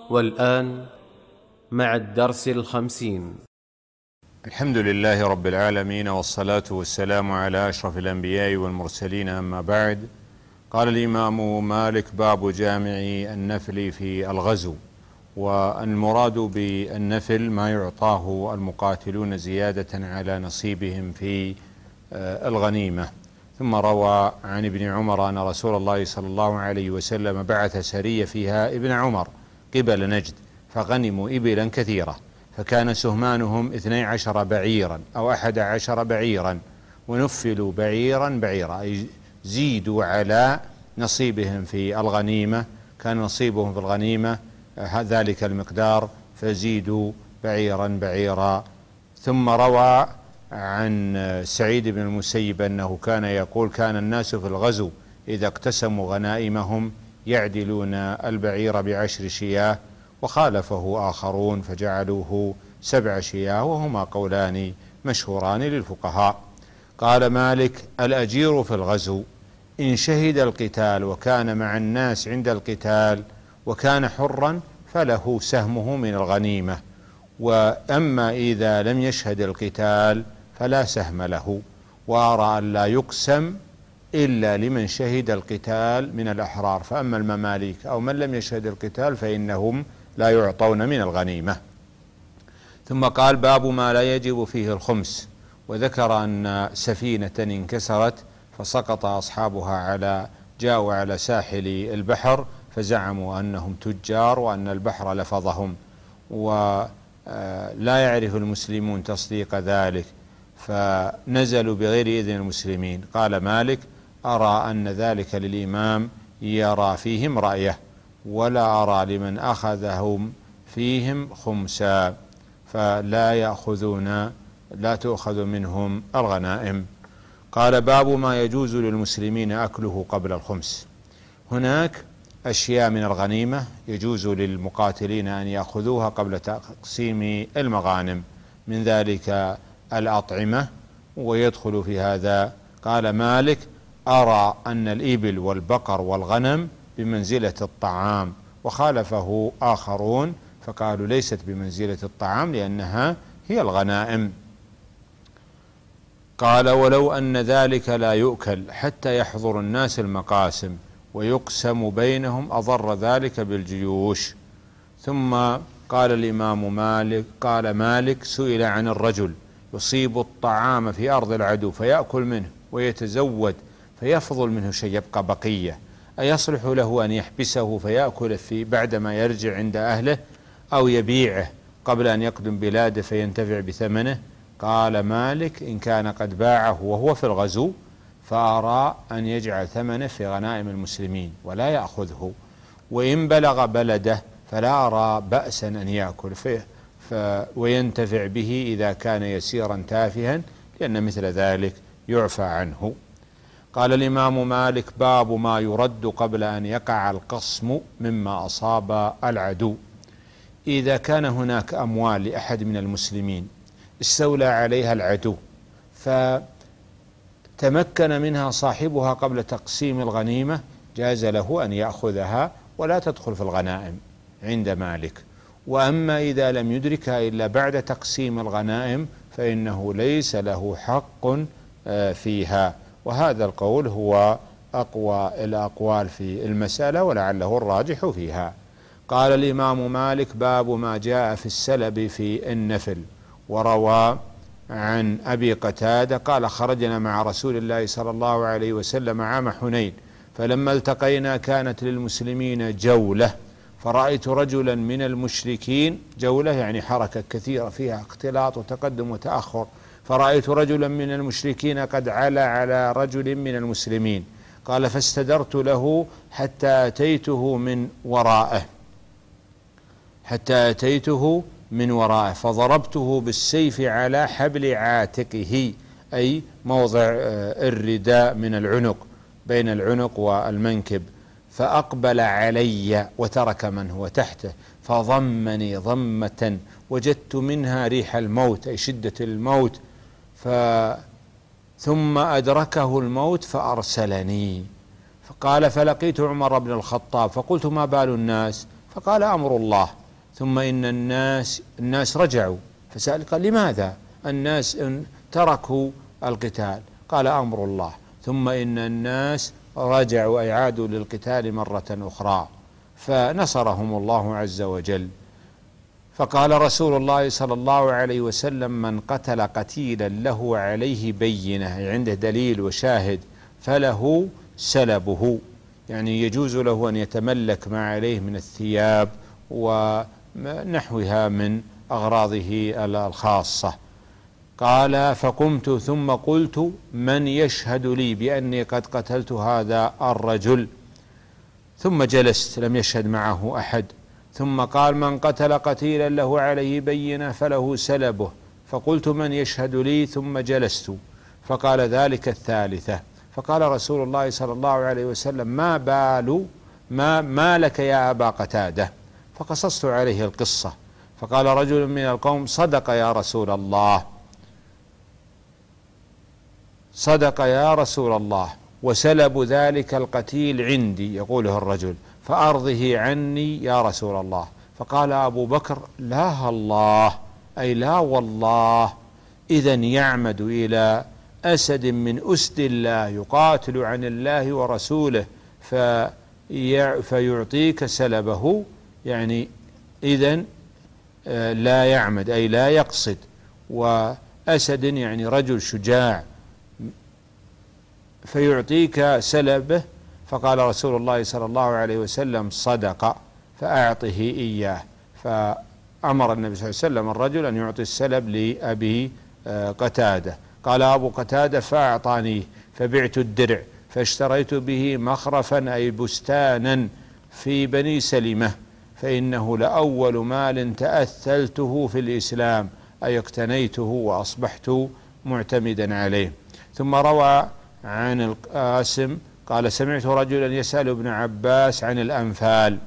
والآن مع الدرس 50. الحمد لله رب العالمين، والصلاة والسلام على أشرف الأنبياء والمرسلين، أما بعد. قال الإمام مالك: باب جامع النفل في الغزو. والمراد بالنفل ما يعطاه المقاتلون زيادة على نصيبهم في الغنيمة. ثم روى عن ابن عمر أن رسول الله صلى الله عليه وسلم بعث سرية فيها ابن عمر قبل نجد، فغنموا إبلا كثيرة، فكان سهمانهم 12 بعيرا أو 11 بعيرا، ونفلوا بعيرا بعيرا، أي زيدوا على نصيبهم في الغنيمة. كان نصيبهم في الغنيمة ذلك المقدار، فزيدوا بعيرا بعيرا. ثم روى عن سعيد بن المسيب أنه كان يقول: كان الناس في الغزو إذا اقتسموا غنائمهم يعدلون البعير ب10 شياه، وخالفه آخرون فجعلوه 7 شياه، وهما قولان مشهوران للفقهاء. قال مالك: الأجير في الغزو إن شهد القتال وكان مع الناس عند القتال وكان حرا فله سهمه من الغنيمة، وأما إذا لم يشهد القتال فلا سهم له. وأرى أن لا يقسم إلا لمن شهد القتال من الأحرار، فأما المماليك أو من لم يشهد القتال فإنهم لا يعطون من الغنيمة. ثم قال: باب ما لا يجب فيه الخمس. وذكر أن سفينة انكسرت فسقط أصحابها جاءوا على ساحل البحر، فزعموا أنهم تجار وأن البحر لفظهم، ولا يعرف المسلمون تصديق ذلك، فنزلوا بغير إذن المسلمين. قال مالك: أرى أن ذلك للإمام يرى فيهم رأيه، ولا أرى لمن أخذهم فيهم خمسا، فلا لا تؤخذ منهم الغنائم. قال: باب ما يجوز للمسلمين أكله قبل الخمس. هناك أشياء من الغنيمة يجوز للمقاتلين أن يأخذوها قبل تقسيم المغانم، من ذلك الأطعمة، ويدخل في هذا. قال مالك: أرى أن الإبل والبقر والغنم بمنزلة الطعام، وخالفه آخرون فقالوا ليست بمنزلة الطعام لأنها هي الغنائم. قال: ولو أن ذلك لا يؤكل حتى يحضر الناس المقاسم ويقسم بينهم أضر ذلك بالجيوش. ثم قال الإمام مالك: قال مالك: سئل عن الرجل يصيب الطعام في أرض العدو فيأكل منه ويتزود فيفضل منه شيء يبقى بقية، أيصلح له أن يحبسه فيأكل بعدما يرجع عند أهله، أو يبيعه قبل أن يقدم بلاده فينتفع بثمنه؟ قال مالك: إن كان قد باعه وهو في الغزو فأرى أن يجعل ثمنه في غنائم المسلمين ولا يأخذه، وإن بلغ بلده فلا أرى بأسا أن يأكل وينتفع به إذا كان يسيرا تافها، لأن مثل ذلك يعفى عنه. قال الإمام مالك: باب ما يرد قبل أن يقع القسم مما أصاب العدو. إذا كان هناك أموال لأحد من المسلمين استولى عليها العدو فتمكن منها صاحبها قبل تقسيم الغنيمة، جاز له أن يأخذها ولا تدخل في الغنائم عند مالك. وأما إذا لم يدركها إلا بعد تقسيم الغنائم فإنه ليس له حق فيها. وهذا القول هو أقوى الأقوال في المسألة ولعله الراجح فيها. قال الإمام مالك: باب ما جاء في السلب في النفل. وروى عن أبي قتادة قال: خرجنا مع رسول الله صلى الله عليه وسلم عام حنين، فلما التقينا كانت للمسلمين جولة، فرأيت رجلا من المشركين، جولة يعني حركة كثيرة فيها اختلاط وتقدم وتأخر، فرأيت رجلا من المشركين قد علا على رجل من المسلمين. قال: فاستدرت له حتى أتيته من ورائه فضربته بالسيف على حبل عاتقه، أي موضع الرداء من العنق، بين العنق والمنكب، فأقبل علي وترك من هو تحته، فضمني ضمة وجدت منها ريح الموت، أي شدة الموت، ثم أدركه الموت فأرسلني. فقال: فلقيت عمر بن الخطاب فقلت: ما بال الناس؟ فقال: أمر الله. ثم إن الناس رجعوا، فسأل قال لماذا الناس تركوا القتال؟ قال أمر الله. ثم إن الناس رجعوا أي عادوا للقتال مرة أخرى، فنصرهم الله عز وجل. فقال رسول الله صلى الله عليه وسلم: من قتل قتيلا له عليه بينة، عنده دليل وشاهد، فله سلبه، يعني يجوز له أن يتملك ما عليه من الثياب ونحوها من أغراضه الخاصة. قال: فقمت ثم قلت: من يشهد لي بأني قد قتلت هذا الرجل؟ ثم جلست، لم يشهد معه أحد. ثم قال: من قتل قتيلا له عليه بينة فله سلبه. فقلت: من يشهد لي؟ ثم جلست. فقال ذلك الثالثة. فقال رسول الله صلى الله عليه وسلم: ما لك يا أبا قتادة؟ فقصصت عليه القصة. فقال رجل من القوم: صدق يا رسول الله، صدق يا رسول الله، وسلب ذلك القتيل عندي، يقوله الرجل، فأرضه عني يا رسول الله. فقال أبو بكر: لا الله، أي لا والله، إذن يعمد إلى أسد من أسد الله يقاتل عن الله ورسوله فيعطيك سلبه، يعني إذن لا يعمد أي لا يقصد، وأسد يعني رجل شجاع، فيعطيك سلبه. فقال رسول الله صلى الله عليه وسلم: صدق، فأعطه إياه. فأمر النبي صلى الله عليه وسلم الرجل أن يعطي السلب لأبي قتادة. قال أبو قتادة: فأعطانيه، فبعت الدرع فاشتريت به مخرفا أي بستانا في بني سلمة، فإنه لأول مال تأثلته في الإسلام، أي اقتنيته وأصبحت معتمدا عليه. ثم روى عن القاسم قال: سمعت رجلا يسأل ابن عباس عن الأنفال،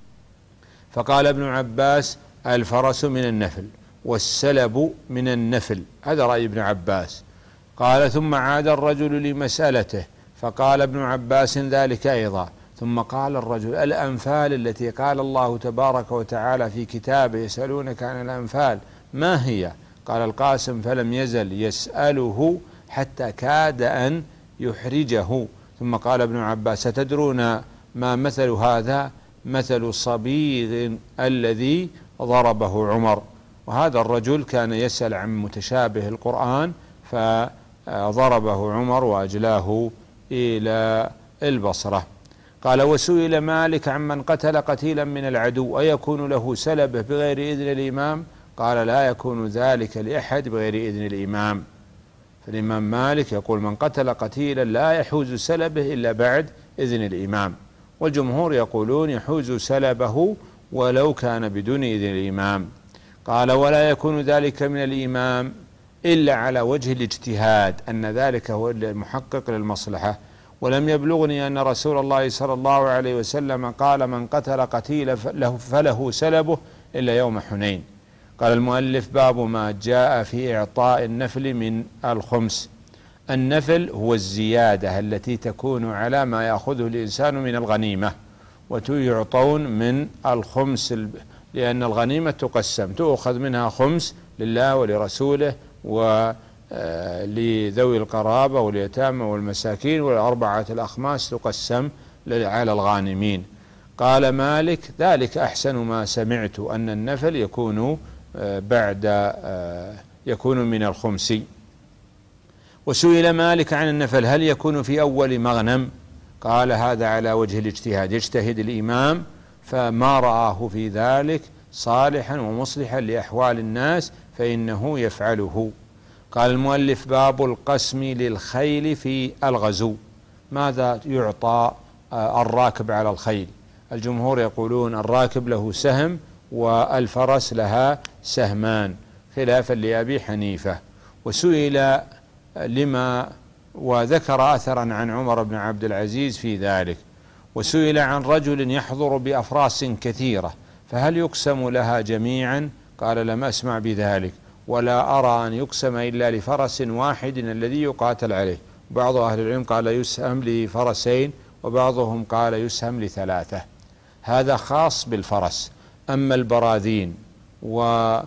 فقال ابن عباس: الفرس من النفل والسلب من النفل، هذا رأي ابن عباس. قال: ثم عاد الرجل لمسألته، فقال ابن عباس ذلك أيضا. ثم قال الرجل: الأنفال التي قال الله تبارك وتعالى في كتابه: يسألونك عن الأنفال، ما هي؟ قال القاسم: فلم يزل يسأله حتى كاد أن يحرجه. ثم قال ابن عباس: ستدرون ما مثل هذا؟ مثل صبيغ الذي ضربه عمر. وهذا الرجل كان يسأل عن متشابه القرآن فضربه عمر وأجلاه إلى البصرة. قال: وسئل مالك عمن قتل قتيلا من العدو أيكون له سلبه بغير إذن الإمام؟ قال: لا يكون ذلك لأحد بغير إذن الإمام. فالإمام مالك يقول: من قتل قتيلا لا يحوز سلبه إلا بعد إذن الإمام، والجمهور يقولون يحوز سلبه ولو كان بدون إذن الإمام. قال: ولا يكون ذلك من الإمام إلا على وجه الاجتهاد، أن ذلك هو المحقق للمصلحة. ولم يبلغني أن رسول الله صلى الله عليه وسلم قال: من قتل قتيلا فله سلبه إلا يوم حنين. قال المؤلف: باب ما جاء في إعطاء النفل من الخمس. النفل هو الزيادة التي تكون على ما يأخذه الإنسان من الغنيمة، ويعطون من الخمس، لأن الغنيمة تقسم، تؤخذ منها خمس لله ولرسوله ولذوي القرابة واليتامى والمساكين، والأربعة الأخماس تقسم على الغانمين. قال مالك: ذلك أحسن ما سمعت، أن النفل يكون من الخمس. وسئل مالك عن النفل: هل يكون في أول مغنم؟ قال: هذا على وجه الاجتهاد، يجتهد الإمام فما رآه في ذلك صالحا ومصلحا لأحوال الناس فإنه يفعله. قال المؤلف: باب القسم للخيل في الغزو. ماذا يعطى الراكب على الخيل؟ الجمهور يقولون الراكب له سهم والفرس لها سهمان، خلافا لأبي حنيفة. وسئل لما، وذكر أثرا عن عمر بن عبد العزيز في ذلك. وسئل عن رجل يحضر بأفراس كثيرة فهل يقسم لها جميعا؟ قال: لم أسمع بذلك، ولا أرى أن يقسم إلا لفرس واحد الذي يقاتل عليه. بعض أهل العلم قال يسهم لفرسين، وبعضهم قال يسهم لثلاثة. هذا خاص بالفرس، أما البراذين وغيرها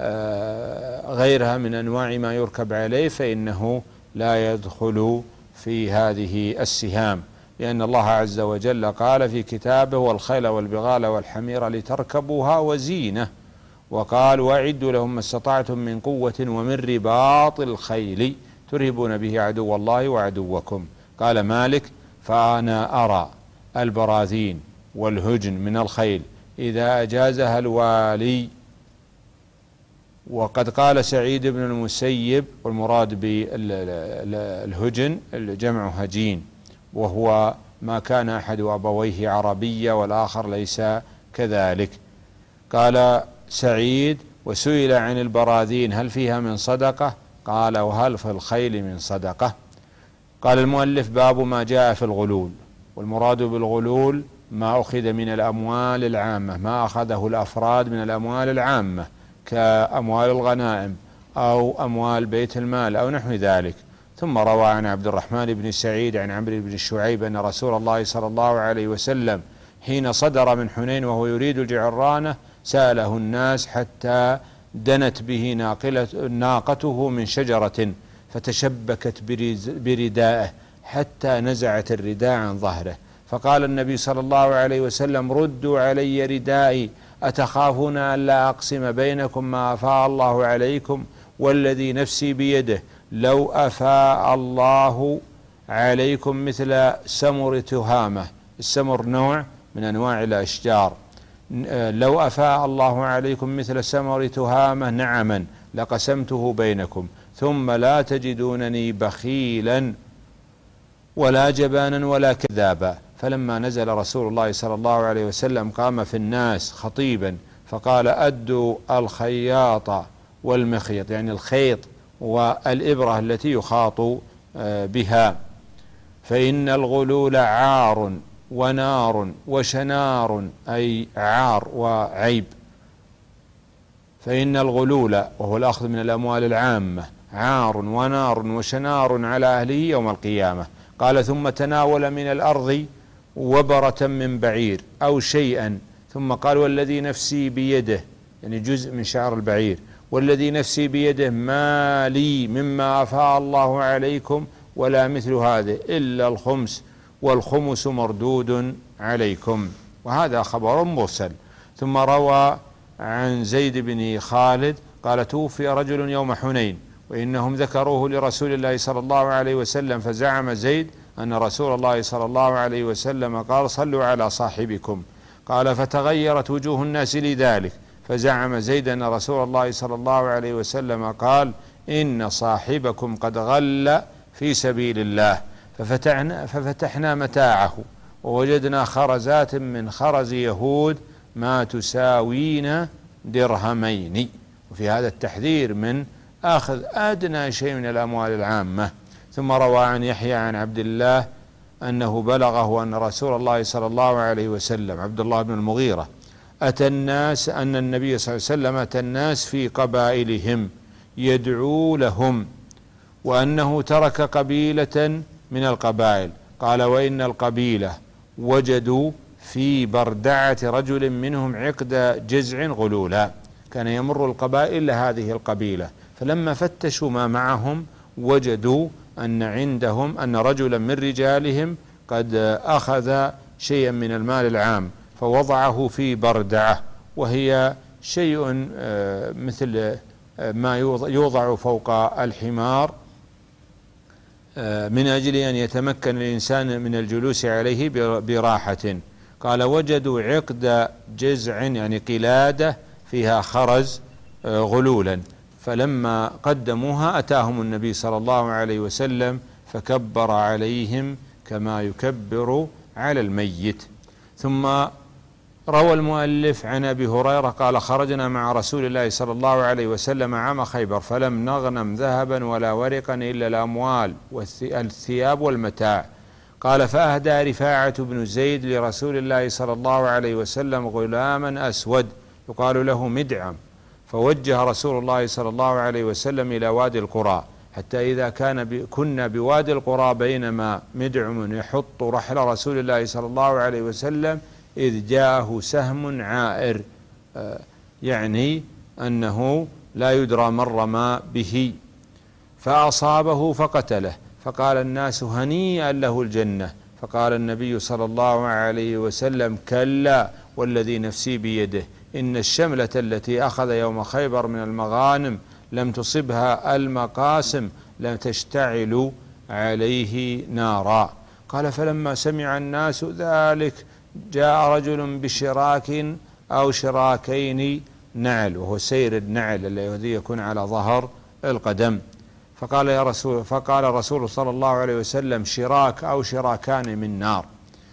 من أنواع ما يركب عليه فإنه لا يدخل في هذه السهام، لأن الله عز وجل قال في كتابه: والخيل والبغال والحمير لتركبوها وزينة، وقال: وأعدوا لهم ما استطعتم من قوة ومن رباط الخيل ترهبون به عدو الله وعدوكم. قال مالك: فأنا أرى البراذين والهجن من الخيل إذا أجازها الوالي. وقد قال سعيد بن المسيب: والمراد بالهجن الجمع هجين، وهو ما كان أحد أبويه عربية والآخر ليس كذلك. قال سعيد: وسئل عن البراذين هل فيها من صدقة؟ قال: وهل في الخيل من صدقة؟ قال المؤلف: باب ما جاء في الغلول. والمراد بالغلول ما أخذ من الأموال العامة، ما أخذه الأفراد من الأموال العامة كأموال الغنائم أو أموال بيت المال أو نحو ذلك. ثم روى عن عبد الرحمن بن سعيد عن عمرو بن شعيب أن رسول الله صلى الله عليه وسلم حين صدر من حنين وهو يريد الجعرانة سأله الناس حتى دنت به ناقته من شجرة فتشبكت بردائه حتى نزعت الرداء عن ظهره، فقال النبي صلى الله عليه وسلم: ردوا علي ردائي، أتخافون أن لا أقسم بينكم ما أفاء الله عليكم؟ والذي نفسي بيده لو أفاء الله عليكم مثل سمر تهامة. السمر نوع من أنواع الأشجار. لو أفاء الله عليكم مثل سمر تهامة نعما لقسمته بينكم، ثم لا تجدونني بخيلا ولا جبانا ولا كذابا. فلما نزل رسول الله صلى الله عليه وسلم قام في الناس خطيبا فقال: أدوا الخياط والمخيط، يعني الخيط والإبرة التي يخاط بها، فإن الغلول عار ونار وشنار، أي عار وعيب. فإن الغلول وهو الأخذ من الأموال العامة عار ونار وشنار على أهله يوم القيامة. قال: ثم تناول من الأرض وبرة من بعير أو شيئا، ثم قال: والذي نفسي بيده، يعني جزء من شعر البعير، والذي نفسي بيده ما لي مما أفاء الله عليكم ولا مثل هذا إلا الخمس، والخمس مردود عليكم. وهذا خبر مرسل. ثم روى عن زيد بن خالد قال: توفي رجل يوم حنين وإنهم ذكروه لرسول الله صلى الله عليه وسلم، فزعم زيد أن رسول الله صلى الله عليه وسلم قال: صلوا على صاحبكم. قال: فتغيرت وجوه الناس لذلك، فزعم زيد أن رسول الله صلى الله عليه وسلم قال: إن صاحبكم قد غل في سبيل الله. ففتحنا متاعه ووجدنا خرزات من خرز يهود ما تساوين درهمين. وفي هذا التحذير من أخذ أدنى شيء من الأموال العامة. ثم روى عن يحيى عن عبد الله أنه بلغه أن رسول الله صلى الله عليه وسلم، عبد الله بن المغيرة، أتى الناس، أن النبي صلى الله عليه وسلم أتى الناس في قبائلهم يدعو لهم، وأنه ترك قبيلة من القبائل. قال: وإن القبيلة وجدوا في بردعة رجل منهم عقد جزع غلولا. كان يمر القبائل لهذه القبيلة، فلما فتشوا ما معهم وجدوا أن عندهم أن رجلا من رجالهم قد أخذ شيئا من المال العام فوضعه في بردعة، وهي شيء مثل ما يوضع فوق الحمار من أجل أن يتمكن الإنسان من الجلوس عليه براحة. قال: وجدوا عقد جزع، يعني قلادة فيها خرز غلولا، فلما قدموها أتاهم النبي صلى الله عليه وسلم فكبر عليهم كما يكبر على الميت. ثم روى المؤلف عن أبي هريرة قال: خرجنا مع رسول الله صلى الله عليه وسلم عام خيبر فلم نغنم ذهبا ولا ورقا إلا الأموال والثياب والمتاع. قال: فأهدى رفاعة بن زيد لرسول الله صلى الله عليه وسلم غلاما أسود يقال له مدعم، فوجه رسول الله صلى الله عليه وسلم إلى وادي القرى، حتى إذا كنا بوادي القرى بينما مدعم يحط رحل رسول الله صلى الله عليه وسلم إذ جاءه سهم عائر يعني أنه لا يدرى من رمى به، فأصابه فقتله، فقال الناس هنيئا له الجنة، فقال النبي صلى الله عليه وسلم كلا والذي نفسي بيده إن الشملة التي أخذ يوم خيبر من المغانم لم تصبها المقاسم لم تشتعل عليه نارا. قال فلما سمع الناس ذلك جاء رجل بشراك أو شراكين نعل، وهو سير النعل الذي يكون على ظهر القدم، فقال الرسول صلى الله عليه وسلم شراك أو شراكان من نار.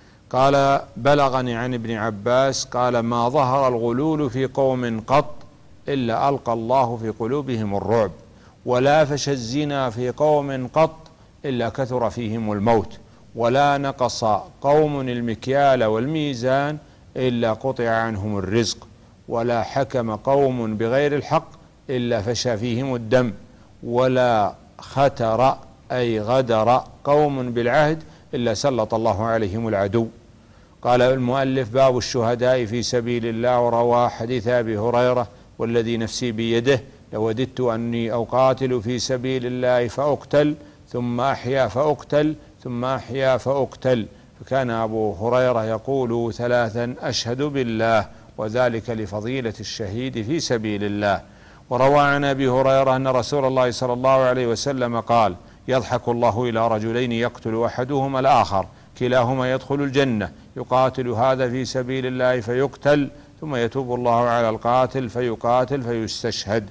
قال بلغني عن ابن عباس قال ما ظهر الغلول في قوم قط إلا ألقى الله في قلوبهم الرعب، ولا فشى الزنا في قوم قط إلا كثر فيهم الموت، ولا نقص قوم المكيال والميزان إلا قطع عنهم الرزق، ولا حكم قوم بغير الحق إلا فشى فيهم الدم، ولا ختر أي غدر قوم بالعهد إلا سلط الله عليهم العدو. قال المؤلف باب الشهداء في سبيل الله، وروى حديث أبي هريرة والذي نفسي بيده لوددت أني أقاتل في سبيل الله فأقتل ثم أحيا فأقتل ثم أحيا فأقتل، فكان أبو هريرة يقول ثلاثا أشهد بالله، وذلك لفضيلة الشهيد في سبيل الله. وروى عن أبي هريرة أن رسول الله صلى الله عليه وسلم قال يضحك الله إلى رجلين يقتل أحدهما الآخر كلاهما يدخل الجنة، يقاتل هذا في سبيل الله فيقتل ثم يتوب الله على القاتل فيقاتل فيستشهد.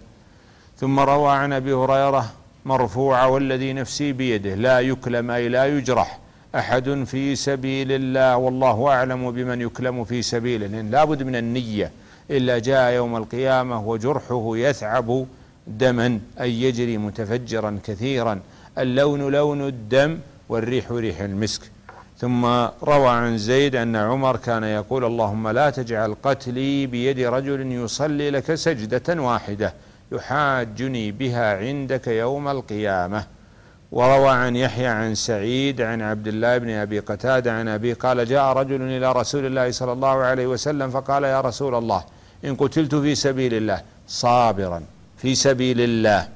ثم روى عن أبي هريرة مرفوعا والذي نفسي بيده لا يكلم أي لا يجرح أحد في سبيل الله والله أعلم بمن يكلم في سبيله، لأن لابد من النية، إلا جاء يوم القيامة وجرحه يثعب دما أي يجري متفجرا كثيرا، اللون لون الدم والريح ريح المسك. ثم روى عن زيد أن عمر كان يقول اللهم لا تجعل قتلي بيد رجل يصلي لك سجدة واحدة يحاجني بها عندك يوم القيامة. وروى عن يحيى عن سعيد عن عبد الله بن أبي قتادة عن أبي قال جاء رجل إلى رسول الله صلى الله عليه وسلم فقال يا رسول الله إن قتلت في سبيل الله صابرا في سبيل الله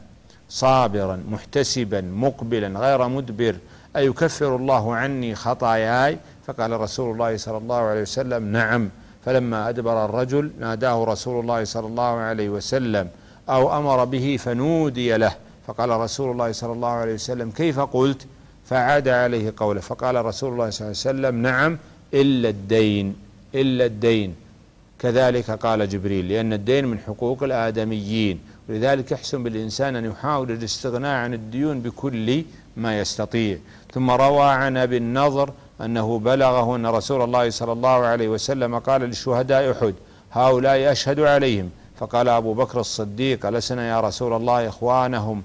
صابرا محتسبا مقبلا غير مدبر أيكفر الله عني خطاياي؟ فقال رسول الله صلى الله عليه وسلم نعم. فلما أدبر الرجل ناداه رسول الله صلى الله عليه وسلم أو أمر به فنودي له، فقال رسول الله صلى الله عليه وسلم كيف قلت؟ فعاد عليه قوله، فقال رسول الله صلى الله عليه وسلم نعم إلا الدين إلا الدين. كذلك قال جبريل لأن الدين من حقوق الآدميين، ولذلك يحسن بالإنسان أن يحاول الاستغناء عن الديون بكل ما يستطيع. ثم روى عن أبي النضر أنه بلغه أن رسول الله صلى الله عليه وسلم قال للشهداء أحد هؤلاء أشهد عليهم، فقال أبو بكر الصديق ألسنا يا رسول الله إخوانهم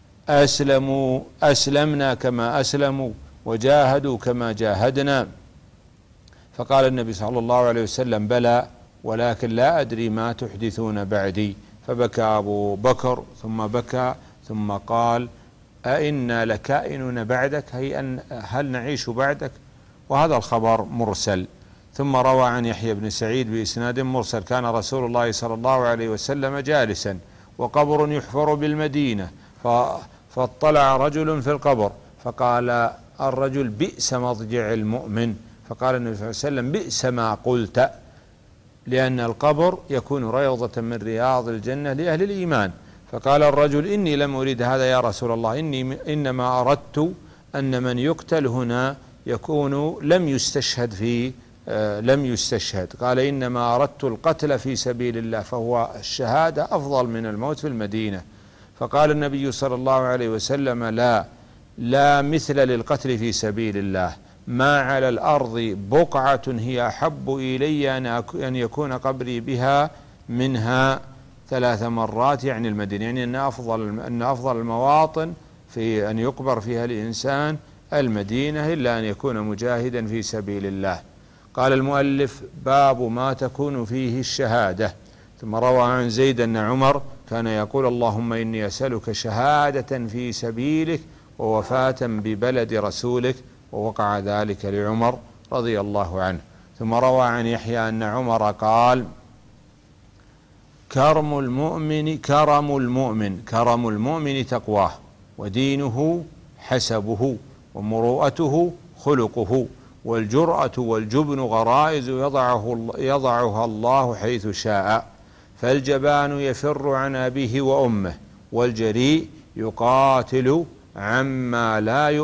أسلمنا كما أسلموا وجاهدوا كما جاهدنا؟ فقال النبي صلى الله عليه وسلم بلى ولكن لا أدري ما تحدثون بعدي. فبكى أبو بكر ثم بكى ثم قال أئنا لكائنون بعدك، هي هل نعيش بعدك؟ وهذا الخبر مرسل. ثم روى عن يحيى بن سعيد بإسناد مرسل كان رسول الله صلى الله عليه وسلم جالسا وقبر يحفر بالمدينة فاطلع رجل في القبر فقال الرجل بئس مضجع المؤمن، فقال النبي صلى الله عليه وسلم بئس ما قلت، لأن القبر يكون روضة من رياض الجنة لأهل الإيمان. فقال الرجل إني لم أريد هذا يا رسول الله، إنما أردت أن من يقتل هنا يكون لم يستشهد. قال إنما أردت القتل في سبيل الله، فهو الشهادة أفضل من الموت في المدينة. فقال النبي صلى الله عليه وسلم لا مثل للقتل في سبيل الله، ما على الأرض بقعة هي أحب إلي أن يكون قبري بها منها 3 مرات، يعني المدينة، يعني أن أفضل المواطن في أن يقبر فيها الإنسان المدينة إلا أن يكون مجاهدا في سبيل الله. قال المؤلف باب ما تكون فيه الشهادة. ثم روى عن زيد أن عمر كان يقول اللهم إني أسألك شهادة في سبيلك ووفاة ببلد رسولك، ووقع ذلك لعمر رضي الله عنه. ثم روى عن يحيى أن عمر قال كرم المؤمن تقواه، ودينه حسبه، ومروءته خلقه، والجرأة والجبن غرائز يضعها الله حيث شاء، فالجبان يفر عن أبيه وأمه، والجريء يقاتل عما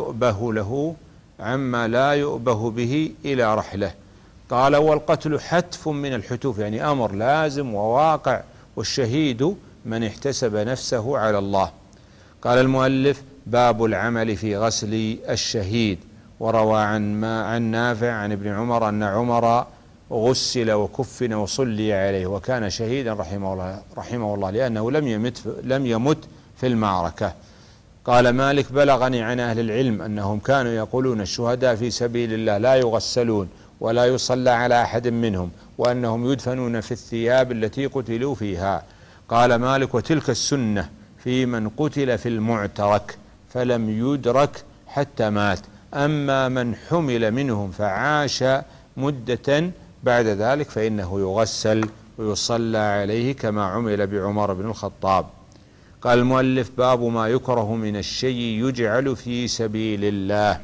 لا يؤبه به إلى رحله. قال: والقتل حتف من الحتوف، يعني أمر لازم وواقع، والشهيد من احتسب نفسه على الله. قال المؤلف: باب العمل في غسل الشهيد. وروى عن نافع عن ابن عمر أن عمر غسل وكفن وصلي عليه، وكان شهيدا رحمه الله لأنه لم يمت في المعركة. قال مالك: بلغني عن أهل العلم أنهم كانوا يقولون: الشهداء في سبيل الله لا يغسلون ولا يصلى على أحد منهم، وأنهم يدفنون في الثياب التي قتلوا فيها. قال مالك: وتلك السنة في من قتل في المعترك فلم يدرك حتى مات، أما من حمل منهم فعاش مدة بعد ذلك فإنه يغسل ويصلى عليه كما عمل بعمر بن الخطاب. قال المؤلف: باب ما يكره من الشيء يجعل في سبيل الله.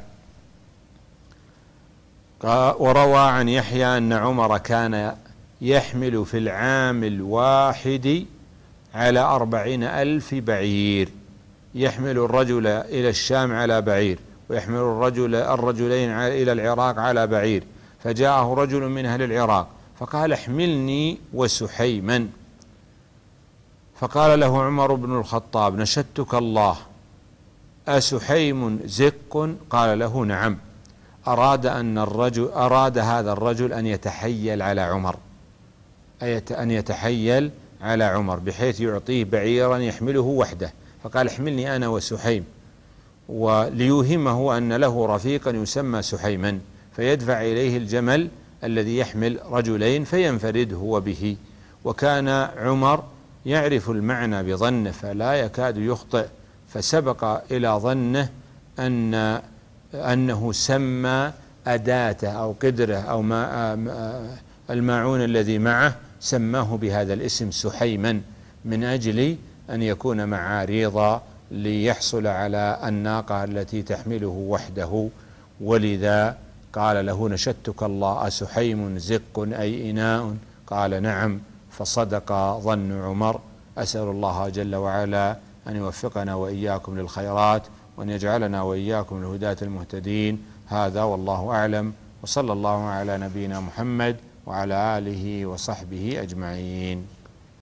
وروى عن يحيى أن عمر كان يحمل في العام الواحد على 40,000 بعير، يحمل الرجل إلى الشام على بعير، ويحمل الرجلين إلى العراق على بعير. فجاءه رجل من أهل العراق فقال: احملني وسحيما. فقال له عمر بن الخطاب: نشدتك الله، أسحيم زق؟ قال له: نعم. أراد هذا الرجل أن يتحيل على عمر بحيث يعطيه بعيرا يحمله وحده، فقال: احملني أنا وسحيم، وليوهمه أن له رفيقا يسمى سحيما فيدفع إليه الجمل الذي يحمل رجلين فينفرد هو به. وكان عمر يعرف المعنى بظنه فلا يكاد يخطئ، فسبق إلى ظنه أنه سمى أداته أو قدره أو الماعون الذي معه سماه بهذا الاسم سحيما، من أجل أن يكون معاريضا ليحصل على الناقة التي تحمله وحده. ولذا قال له: نشدتك الله، أسحيم زق أي إناء؟ قال: نعم. فصدق ظن عمر. أسأل الله جل وعلا أن يوفقنا وإياكم للخيرات، وأن يجعلنا وإياكم الهداة المهتدين. هذا والله أعلم، وصلى الله على نبينا محمد وعلى آله وصحبه أجمعين.